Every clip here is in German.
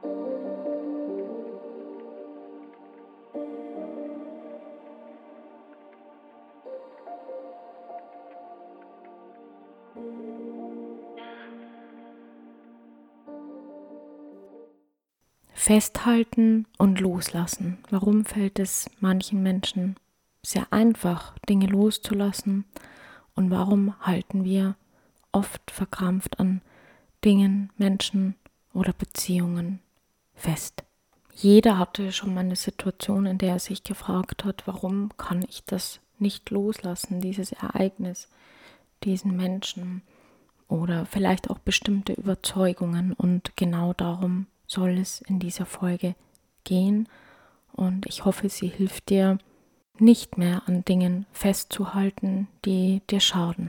Festhalten und loslassen. Warum fällt es manchen Menschen sehr einfach, Dinge loszulassen? Und warum halten wir oft verkrampft an Dingen, Menschen oder Beziehungen fest? Jeder hatte schon mal eine Situation, in der er sich gefragt hat, warum kann ich das nicht loslassen, dieses Ereignis, diesen Menschen oder vielleicht auch bestimmte Überzeugungen. Und genau darum soll es in dieser Folge gehen. Und ich hoffe, sie hilft dir, nicht mehr an Dingen festzuhalten, die dir schaden.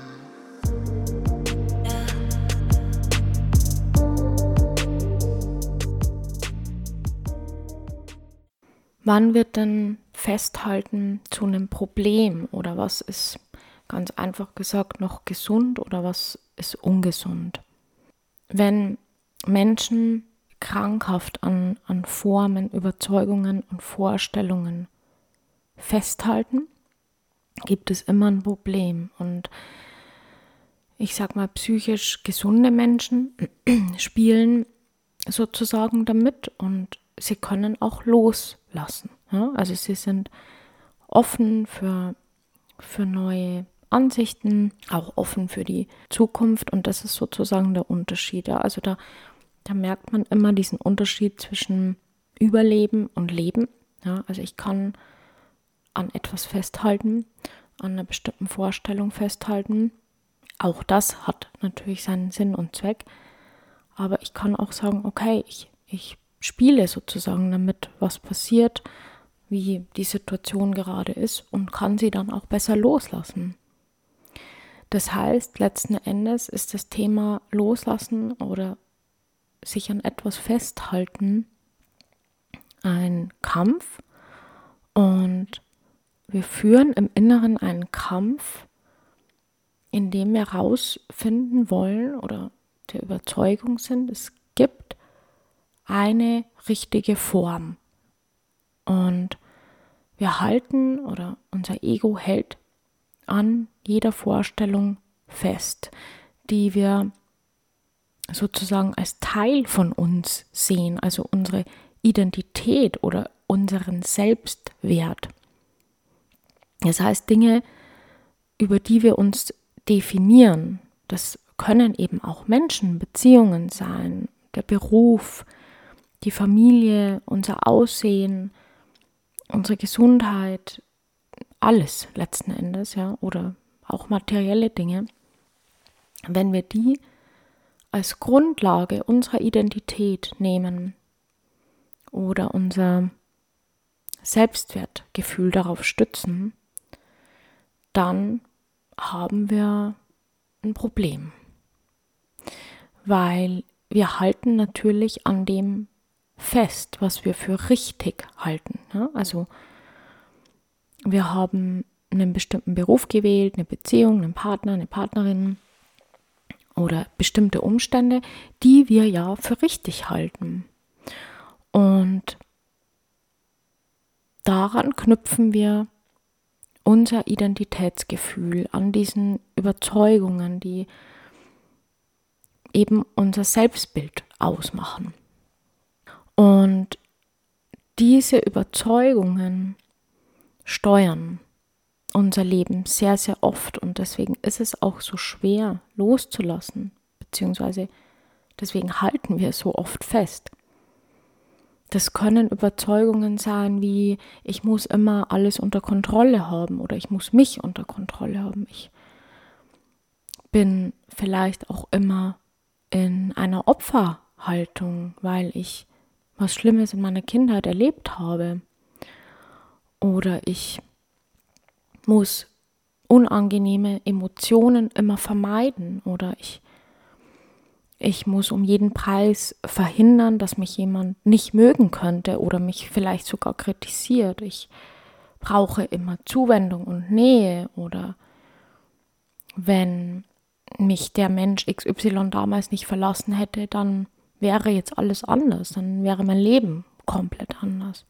Wann wird denn Festhalten zu einem Problem oder was ist ganz einfach gesagt noch gesund oder was ist ungesund? Wenn Menschen krankhaft an Formen, Überzeugungen und Vorstellungen festhalten, gibt es immer ein Problem. Und ich sag mal, psychisch gesunde Menschen spielen sozusagen damit und sie können auch loslassen. Ja? Also sie sind offen für neue Ansichten, auch offen für die Zukunft und das ist sozusagen der Unterschied. Ja? Also da merkt man immer diesen Unterschied zwischen Überleben und Leben. Ja? Also ich kann an etwas festhalten, an einer bestimmten Vorstellung festhalten. Auch das hat natürlich seinen Sinn und Zweck. Aber ich kann auch sagen, okay, ich spiele sozusagen damit, was passiert, wie die Situation gerade ist und kann sie dann auch besser loslassen. Das heißt, letzten Endes ist das Thema Loslassen oder sich an etwas festhalten ein Kampf und wir führen im Inneren einen Kampf, in dem wir herausfinden wollen oder der Überzeugung sind, es gibt eine richtige Form. Und wir halten oder unser Ego hält an jeder Vorstellung fest, die wir sozusagen als Teil von uns sehen, also unsere Identität oder unseren Selbstwert. Das heißt, Dinge, über die wir uns definieren, das können eben auch Menschen, Beziehungen sein, der Beruf, die Familie, unser Aussehen, unsere Gesundheit, alles letzten Endes, ja, oder auch materielle Dinge. Wenn wir die als Grundlage unserer Identität nehmen oder unser Selbstwertgefühl darauf stützen, dann haben wir ein Problem. Weil wir halten natürlich an dem fest, was wir für richtig halten. Ja? Also wir haben einen bestimmten Beruf gewählt, eine Beziehung, einen Partner, eine Partnerin oder bestimmte Umstände, die wir ja für richtig halten. Und daran knüpfen wir unser Identitätsgefühl an diesen Überzeugungen, die eben unser Selbstbild ausmachen. Und diese Überzeugungen steuern unser Leben sehr, sehr oft und deswegen ist es auch so schwer loszulassen, beziehungsweise deswegen halten wir so oft fest. Das können Überzeugungen sein wie, ich muss immer alles unter Kontrolle haben oder ich muss mich unter Kontrolle haben. Ich bin vielleicht auch immer in einer Opferhaltung, weil ich was Schlimmes in meiner Kindheit erlebt habe. Oder ich muss unangenehme Emotionen immer vermeiden oder ich muss um jeden Preis verhindern, dass mich jemand nicht mögen könnte oder mich vielleicht sogar kritisiert. Ich brauche immer Zuwendung und Nähe oder wenn mich der Mensch XY damals nicht verlassen hätte, dann wäre jetzt alles anders, dann wäre mein Leben komplett anders.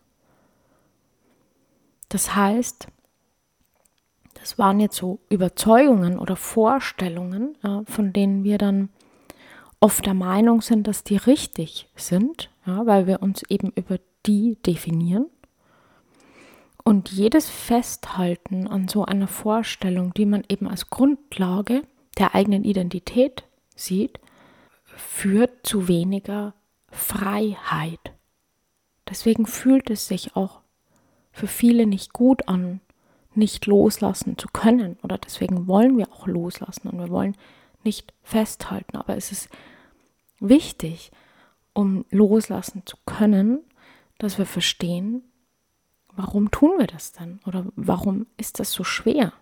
Das heißt, das waren jetzt so Überzeugungen oder Vorstellungen, von denen wir dann oft der Meinung sind, dass die richtig sind, weil wir uns eben über die definieren. Und jedes Festhalten an so einer Vorstellung, die man eben als Grundlage der eigenen Identität sieht, führt zu weniger Freiheit. Deswegen fühlt es sich auch für viele nicht gut an, nicht loslassen zu können. Oder deswegen wollen wir auch loslassen und wir wollen nicht festhalten. Aber es ist wichtig, um loslassen zu können, dass wir verstehen, warum tun wir das denn? Oder warum ist das so schwer?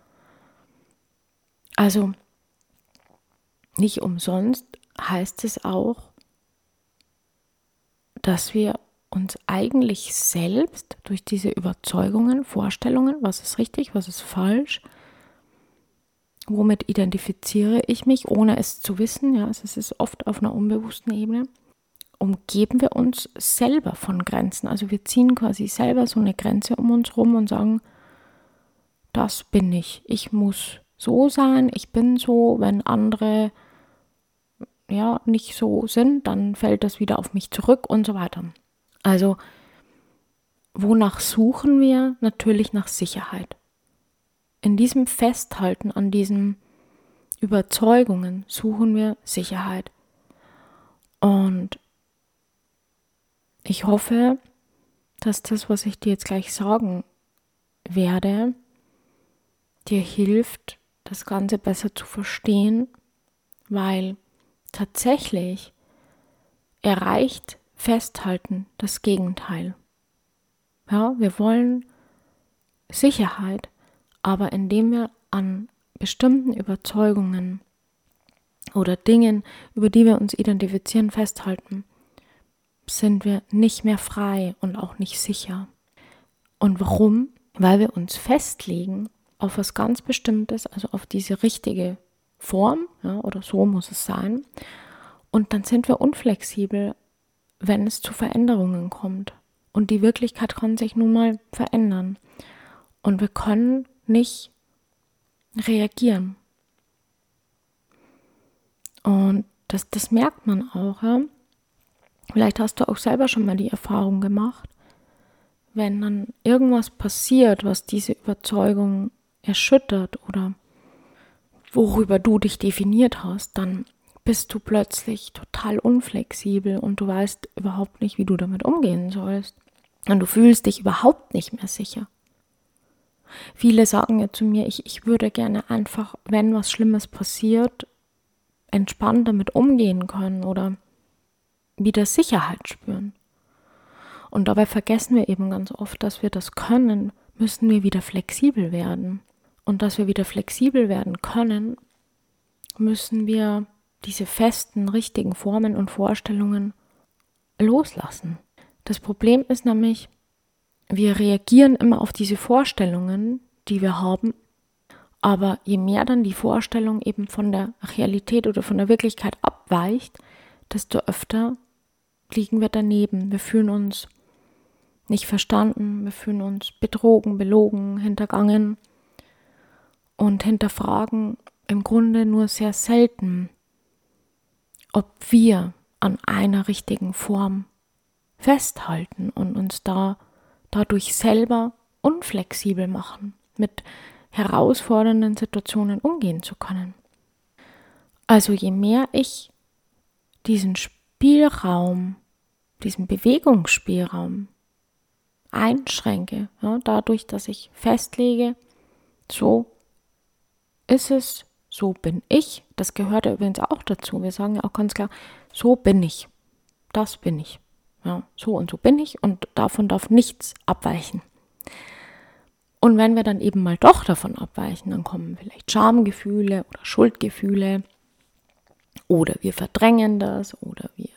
Also nicht umsonst heißt es auch, dass wir uns eigentlich selbst durch diese Überzeugungen, Vorstellungen, was ist richtig, was ist falsch, womit identifiziere ich mich, ohne es zu wissen, es ist oft auf einer unbewussten Ebene, umgeben wir uns selber von Grenzen. Also wir ziehen quasi selber so eine Grenze um uns rum und sagen, das bin ich muss so sein, ich bin so, wenn andere nicht so sind, dann fällt das wieder auf mich zurück und so weiter. Also, wonach suchen wir? Natürlich nach Sicherheit. In diesem Festhalten an diesen Überzeugungen suchen wir Sicherheit. Und ich hoffe, dass das, was ich dir jetzt gleich sagen werde, dir hilft, das Ganze besser zu verstehen, weil tatsächlich erreicht Festhalten das Gegenteil. Wir wollen Sicherheit, aber indem wir an bestimmten Überzeugungen oder Dingen, über die wir uns identifizieren, festhalten, sind wir nicht mehr frei und auch nicht sicher. Und warum? Weil wir uns festlegen auf was ganz Bestimmtes, also auf diese richtige Form, oder so muss es sein. Und dann sind wir unflexibel, wenn es zu Veränderungen kommt. Und die Wirklichkeit kann sich nun mal verändern. Und wir können nicht reagieren. Und das merkt man auch. Vielleicht hast du auch selber schon mal die Erfahrung gemacht, wenn dann irgendwas passiert, was diese Überzeugung erschüttert oder worüber du dich definiert hast, dann bist du plötzlich total unflexibel und du weißt überhaupt nicht, wie du damit umgehen sollst. Und du fühlst dich überhaupt nicht mehr sicher. Viele sagen ja zu mir, ich würde gerne einfach, wenn was Schlimmes passiert, entspannt damit umgehen können oder wieder Sicherheit spüren. Und dabei vergessen wir eben ganz oft, dass wir das können, müssen wir wieder flexibel werden. Und dass wir wieder flexibel werden können, müssen wir diese festen, richtigen Formen und Vorstellungen loslassen. Das Problem ist nämlich, wir reagieren immer auf diese Vorstellungen, die wir haben, aber je mehr dann die Vorstellung eben von der Realität oder von der Wirklichkeit abweicht, desto öfter liegen wir daneben. Wir fühlen uns nicht verstanden, wir fühlen uns betrogen, belogen, hintergangen und hinterfragen im Grunde nur sehr selten, ob wir an einer richtigen Form festhalten und uns dadurch selber unflexibel machen, mit herausfordernden Situationen umgehen zu können. Also je mehr ich diesen Spielraum, diesen Bewegungsspielraum einschränke, dadurch, dass ich festlege, so ist es, so bin ich, das gehört ja übrigens auch dazu, wir sagen ja auch ganz klar, so bin ich, das bin ich, so und so bin ich und davon darf nichts abweichen. Und wenn wir dann eben mal doch davon abweichen, dann kommen vielleicht Schamgefühle oder Schuldgefühle oder wir verdrängen das oder wir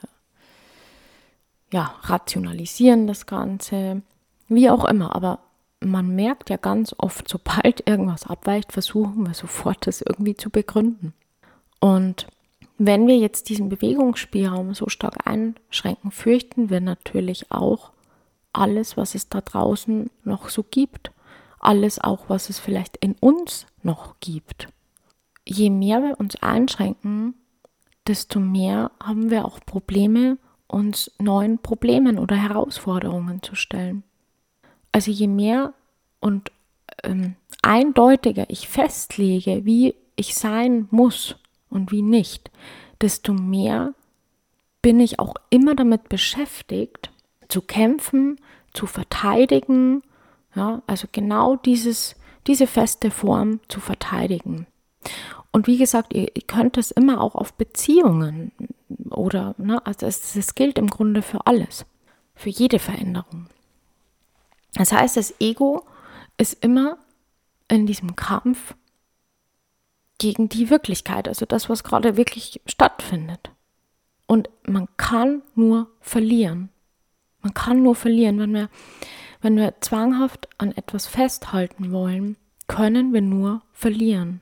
rationalisieren das Ganze, wie auch immer. Aber man merkt ja ganz oft, sobald irgendwas abweicht, versuchen wir sofort, das irgendwie zu begründen. Und wenn wir jetzt diesen Bewegungsspielraum so stark einschränken, fürchten wir natürlich auch alles, was es da draußen noch so gibt. Alles auch, was es vielleicht in uns noch gibt. Je mehr wir uns einschränken, desto mehr haben wir auch Probleme, uns neuen Problemen oder Herausforderungen zu stellen. Also je mehr und eindeutiger ich festlege, wie ich sein muss und wie nicht, desto mehr bin ich auch immer damit beschäftigt, zu kämpfen, zu verteidigen, ja, also genau diese feste Form zu verteidigen. Und wie gesagt, ihr könnt das immer auch auf Beziehungen oder, also das gilt im Grunde für alles, für jede Veränderung. Das heißt, das Ego ist immer in diesem Kampf gegen die Wirklichkeit, also das, was gerade wirklich stattfindet. Und man kann nur verlieren. Man kann nur verlieren, wenn wir zwanghaft an etwas festhalten wollen, können wir nur verlieren.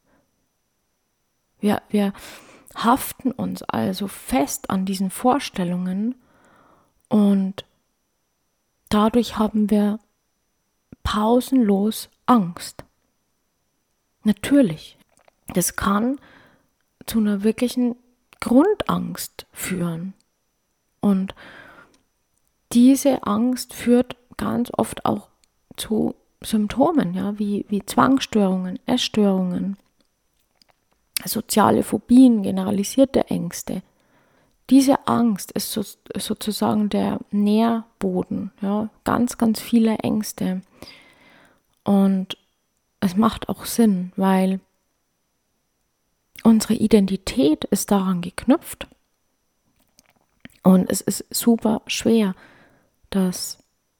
Wir haften uns also fest an diesen Vorstellungen und dadurch haben wir pausenlos Angst. Natürlich, das kann zu einer wirklichen Grundangst führen. Und diese Angst führt ganz oft auch zu Symptomen, ja, wie Zwangsstörungen, Essstörungen, soziale Phobien, generalisierte Ängste. Diese Angst ist sozusagen der Nährboden, ja, ganz, ganz viele Ängste. Und es macht auch Sinn, weil unsere Identität ist daran geknüpft. Und es ist super schwer, das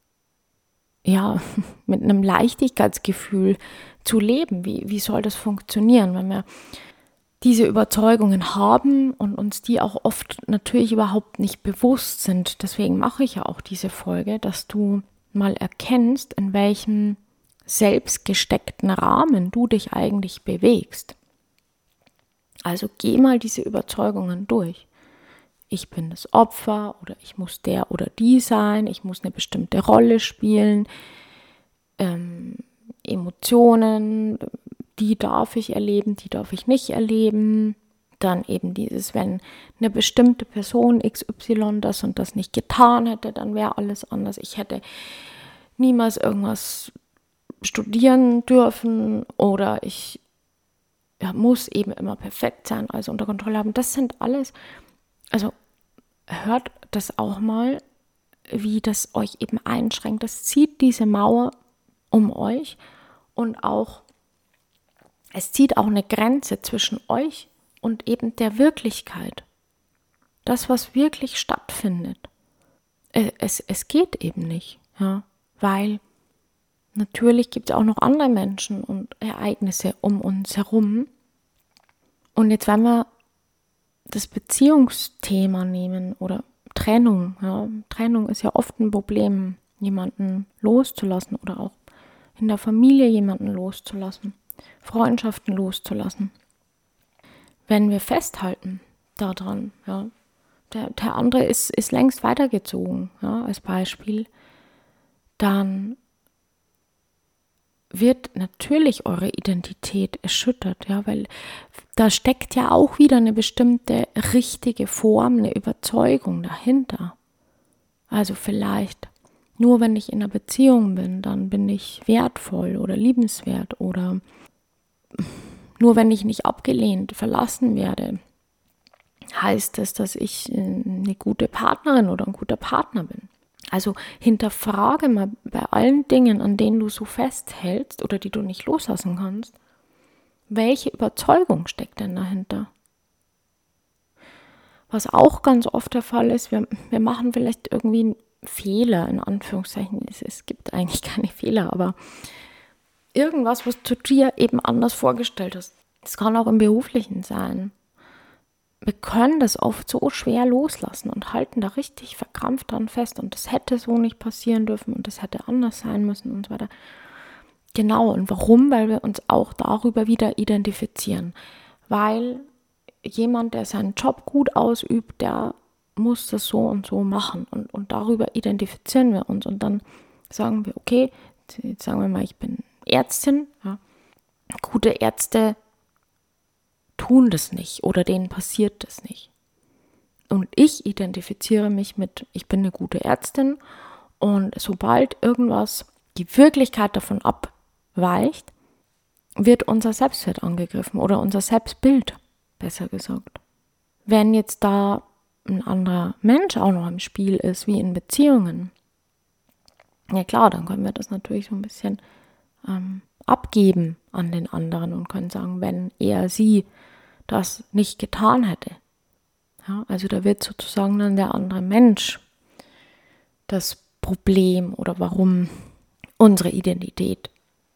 mit einem Leichtigkeitsgefühl zu leben. Wie soll das funktionieren, wenn wir diese Überzeugungen haben und uns die auch oft natürlich überhaupt nicht bewusst sind. Deswegen mache ich ja auch diese Folge, dass du mal erkennst, in welchem selbstgesteckten Rahmen du dich eigentlich bewegst. Also geh mal diese Überzeugungen durch. Ich bin das Opfer oder ich muss der oder die sein, ich muss eine bestimmte Rolle spielen, Emotionen, die darf ich erleben, die darf ich nicht erleben. Dann eben dieses, wenn eine bestimmte Person XY das und das nicht getan hätte, dann wäre alles anders. Ich hätte niemals irgendwas studieren dürfen oder ich muss eben immer perfekt sein, also unter Kontrolle haben. Das sind alles, also hört das auch mal, wie das euch eben einschränkt. Das zieht diese Mauer um euch und auch es zieht auch eine Grenze zwischen euch und eben der Wirklichkeit. Das, was wirklich stattfindet. Es geht eben nicht, ja, weil natürlich gibt es auch noch andere Menschen und Ereignisse um uns herum. Und jetzt, wenn wir das Beziehungsthema nehmen oder Trennung, ja, Trennung ist ja oft ein Problem, jemanden loszulassen oder auch in der Familie jemanden loszulassen. Freundschaften loszulassen. Wenn wir festhalten daran, ja, der andere ist längst weitergezogen, ja, als Beispiel, dann wird natürlich eure Identität erschüttert, ja, weil da steckt ja auch wieder eine bestimmte richtige Form, eine Überzeugung dahinter. Also vielleicht nur wenn ich in einer Beziehung bin, dann bin ich wertvoll oder liebenswert oder nur wenn ich nicht abgelehnt, verlassen werde, heißt es, dass ich eine gute Partnerin oder ein guter Partner bin. Also hinterfrage mal bei allen Dingen, an denen du so festhältst oder die du nicht loslassen kannst, welche Überzeugung steckt denn dahinter? Was auch ganz oft der Fall ist, wir machen vielleicht irgendwie einen Fehler, in Anführungszeichen. Es gibt eigentlich keine Fehler, aber irgendwas, was du dir eben anders vorgestellt hast. Das kann auch im Beruflichen sein. Wir können das oft so schwer loslassen und halten da richtig verkrampft dran fest und das hätte so nicht passieren dürfen und das hätte anders sein müssen und so weiter. Genau, und warum? Weil wir uns auch darüber wieder identifizieren. Weil jemand, der seinen Job gut ausübt, der muss das so und so machen. Und darüber identifizieren wir uns. Und dann sagen wir, okay, jetzt sagen wir mal, ich bin Ärztin. Ja. Gute Ärzte tun das nicht oder denen passiert das nicht. Und ich identifiziere mich mit, ich bin eine gute Ärztin. Und sobald irgendwas die Wirklichkeit davon abweicht, wird unser Selbstwert angegriffen oder unser Selbstbild, besser gesagt. Wenn jetzt da ein anderer Mensch auch noch im Spiel ist, wie in Beziehungen, ja klar, dann können wir das natürlich so ein bisschen abgeben an den anderen und können sagen, wenn er, sie das nicht getan hätte. Ja, also da wird sozusagen dann der andere Mensch das Problem oder warum unsere Identität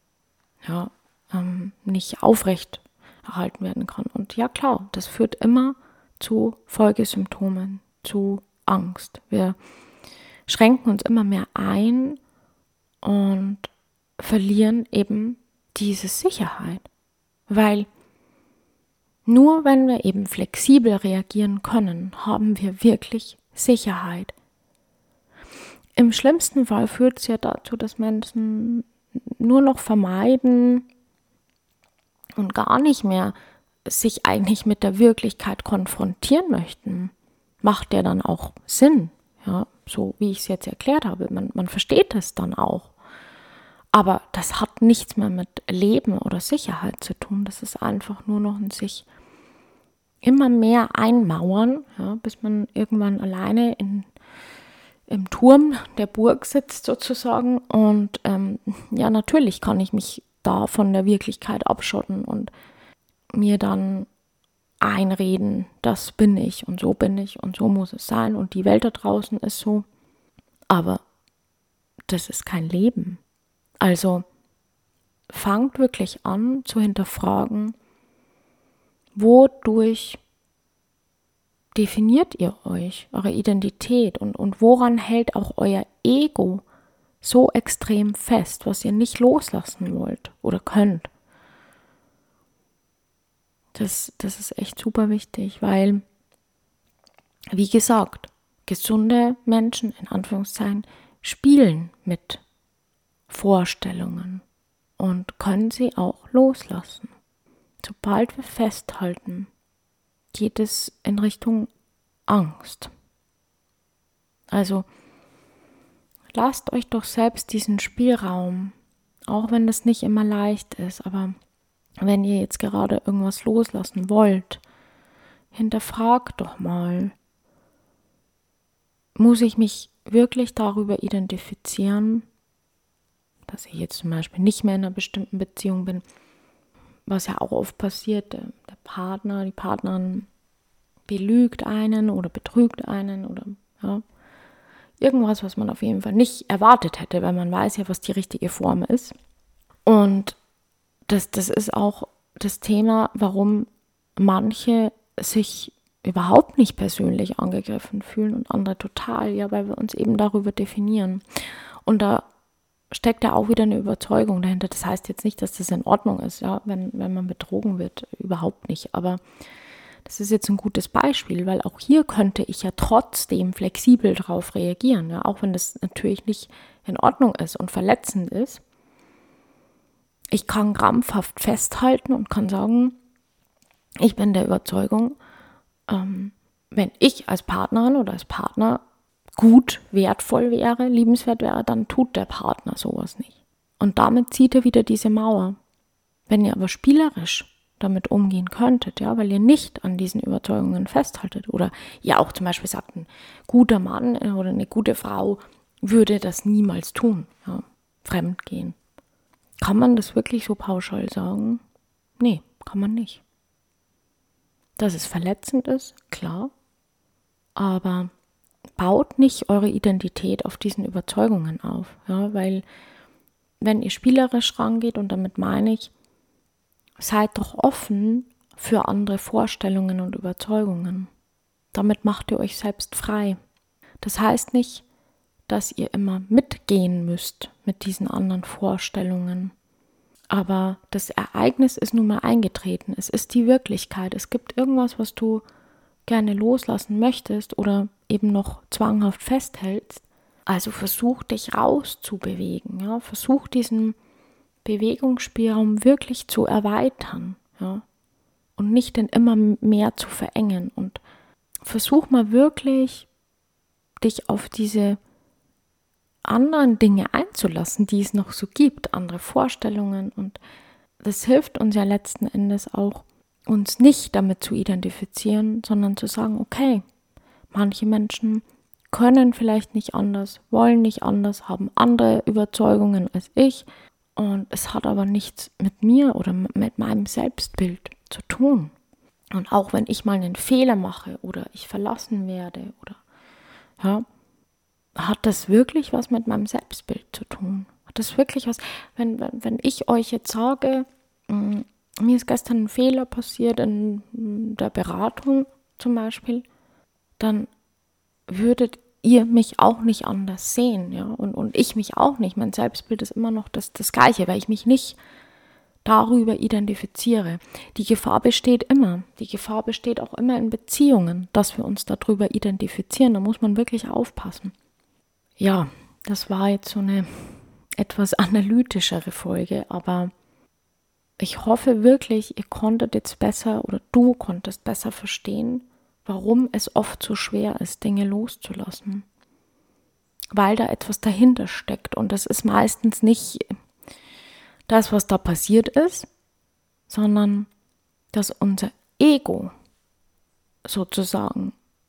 nicht aufrecht erhalten werden kann. Und ja klar, das führt immer zu Folgesymptomen, zu Angst. Wir schränken uns immer mehr ein und verlieren eben diese Sicherheit. Weil nur wenn wir eben flexibel reagieren können, haben wir wirklich Sicherheit. Im schlimmsten Fall führt es ja dazu, dass Menschen nur noch vermeiden und gar nicht mehr sich eigentlich mit der Wirklichkeit konfrontieren möchten. Macht ja dann auch Sinn, ja, so wie ich es jetzt erklärt habe. Man versteht es dann auch. Aber das hat nichts mehr mit Leben oder Sicherheit zu tun. Das ist einfach nur noch ein sich immer mehr einmauern, ja, bis man irgendwann alleine im Turm der Burg sitzt sozusagen. Und ja, natürlich kann ich mich da von der Wirklichkeit abschotten und mir dann einreden, das bin ich und so muss es sein und die Welt da draußen ist so. Aber das ist kein Leben. Also fangt wirklich an zu hinterfragen, wodurch definiert ihr euch, eure Identität und woran hält auch euer Ego so extrem fest, was ihr nicht loslassen wollt oder könnt. Das ist echt super wichtig, weil, wie gesagt, gesunde Menschen, in Anführungszeichen, spielen mit Vorstellungen und können sie auch loslassen. Sobald wir festhalten, geht es in Richtung Angst. Also lasst euch doch selbst diesen Spielraum, auch wenn das nicht immer leicht ist, aber wenn ihr jetzt gerade irgendwas loslassen wollt, hinterfragt doch mal, muss ich mich wirklich darüber identifizieren, dass ich jetzt zum Beispiel nicht mehr in einer bestimmten Beziehung bin, was ja auch oft passiert, der Partner, die Partnerin belügt einen oder betrügt einen oder ja, irgendwas, was man auf jeden Fall nicht erwartet hätte, weil man weiß ja, was die richtige Form ist. Und das ist auch das Thema, warum manche sich überhaupt nicht persönlich angegriffen fühlen und andere total, ja, weil wir uns eben darüber definieren. Und da steckt ja auch wieder eine Überzeugung dahinter. Das heißt jetzt nicht, dass das in Ordnung ist, ja, wenn man betrogen wird, überhaupt nicht. Aber das ist jetzt ein gutes Beispiel, weil auch hier könnte ich ja trotzdem flexibel drauf reagieren, ja, auch wenn das natürlich nicht in Ordnung ist und verletzend ist. Ich kann krampfhaft festhalten und kann sagen, ich bin der Überzeugung, wenn ich als Partnerin oder als Partner gut, wertvoll wäre, liebenswert wäre, dann tut der Partner sowas nicht. Und damit zieht er wieder diese Mauer. Wenn ihr aber spielerisch damit umgehen könntet, ja, weil ihr nicht an diesen Überzeugungen festhaltet oder ihr auch zum Beispiel sagt, ein guter Mann oder eine gute Frau würde das niemals tun, ja, fremdgehen. Kann man das wirklich so pauschal sagen? Nee, kann man nicht. Dass es verletzend ist, klar, aber baut nicht eure Identität auf diesen Überzeugungen auf, ja, weil wenn ihr spielerisch rangeht, und damit meine ich, seid doch offen für andere Vorstellungen und Überzeugungen. Damit macht ihr euch selbst frei. Das heißt nicht, dass ihr immer mitgehen müsst mit diesen anderen Vorstellungen. Aber das Ereignis ist nun mal eingetreten. Es ist die Wirklichkeit. Es gibt irgendwas, was du gerne loslassen möchtest oder eben noch zwanghaft festhältst. Also versuch dich rauszubewegen. Ja? Versuch diesen Bewegungsspielraum wirklich zu erweitern. Ja? Und nicht den immer mehr zu verengen. Und versuch mal wirklich, dich auf diese anderen Dinge einzulassen, die es noch so gibt, andere Vorstellungen. Und das hilft uns ja letzten Endes auch, uns nicht damit zu identifizieren, sondern zu sagen, okay, manche Menschen können vielleicht nicht anders, wollen nicht anders, haben andere Überzeugungen als ich. Und es hat aber nichts mit mir oder mit meinem Selbstbild zu tun. Und auch wenn ich mal einen Fehler mache oder ich verlassen werde oder ja, hat das wirklich was mit meinem Selbstbild zu tun? Hat das wirklich was, wenn ich euch jetzt sage, mir ist gestern ein Fehler passiert in der Beratung zum Beispiel, dann würdet ihr mich auch nicht anders sehen, ja, und ich mich auch nicht. Mein Selbstbild ist immer noch das Gleiche, weil ich mich nicht darüber identifiziere. Die Gefahr besteht immer. Die Gefahr besteht auch immer in Beziehungen, dass wir uns darüber identifizieren. Da muss man wirklich aufpassen. Ja, das war jetzt so eine etwas analytischere Folge, aber ich hoffe wirklich, ihr konntet jetzt besser oder du konntest besser verstehen, warum es oft so schwer ist, Dinge loszulassen. Weil da etwas dahinter steckt und das ist meistens nicht das, was da passiert ist, sondern dass unser Ego sozusagen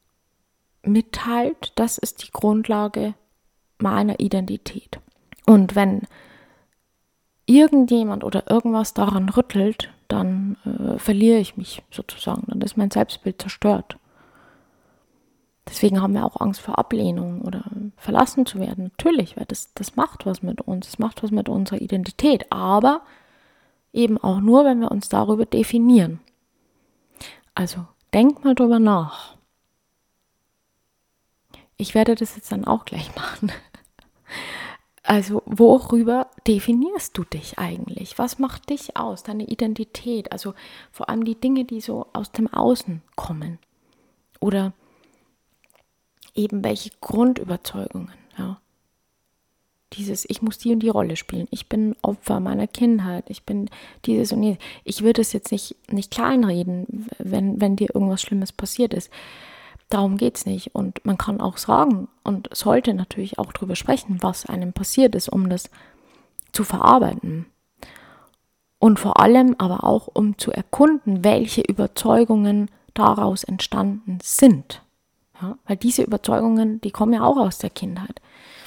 mitteilt, das ist die Grundlage meiner Identität. Und wenn irgendjemand oder irgendwas daran rüttelt, dann verliere ich mich sozusagen, dann ist mein Selbstbild zerstört. Deswegen haben wir auch Angst vor Ablehnung oder verlassen zu werden. Natürlich, weil das macht was mit uns, das macht was mit unserer Identität, aber eben auch nur, wenn wir uns darüber definieren. Also denk mal drüber nach. Ich werde das jetzt dann auch gleich machen. Also worüber definierst du dich eigentlich? Was macht dich aus, deine Identität? Also vor allem die Dinge, die so aus dem Außen kommen. Oder eben welche Grundüberzeugungen. Ja. Dieses, ich muss die und die Rolle spielen. Ich bin Opfer meiner Kindheit. Ich bin dieses und jenes. Ich würde es jetzt nicht kleinreden, wenn dir irgendwas Schlimmes passiert ist. Darum geht es nicht. Und man kann auch sagen und sollte natürlich auch darüber sprechen, was einem passiert ist, um das zu verarbeiten. Und vor allem aber auch, um zu erkunden, welche Überzeugungen daraus entstanden sind. Ja, weil diese Überzeugungen, die kommen ja auch aus der Kindheit.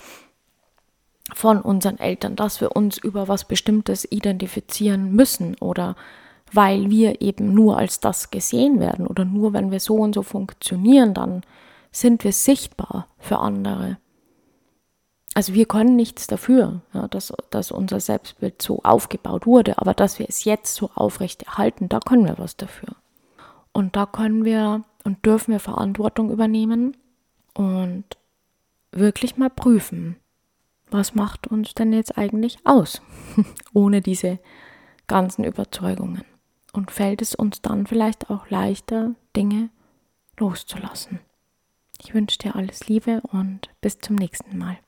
Von unseren Eltern, dass wir uns über was Bestimmtes identifizieren müssen oder weil wir eben nur als das gesehen werden oder nur wenn wir so und so funktionieren, dann sind wir sichtbar für andere. Also wir können nichts dafür, ja, dass unser Selbstbild so aufgebaut wurde, aber dass wir es jetzt so aufrechterhalten, da können wir was dafür. Und da können wir und dürfen wir Verantwortung übernehmen und wirklich mal prüfen, was macht uns denn jetzt eigentlich aus, ohne diese ganzen Überzeugungen. Und fällt es uns dann vielleicht auch leichter, Dinge loszulassen. Ich wünsche dir alles Liebe und bis zum nächsten Mal.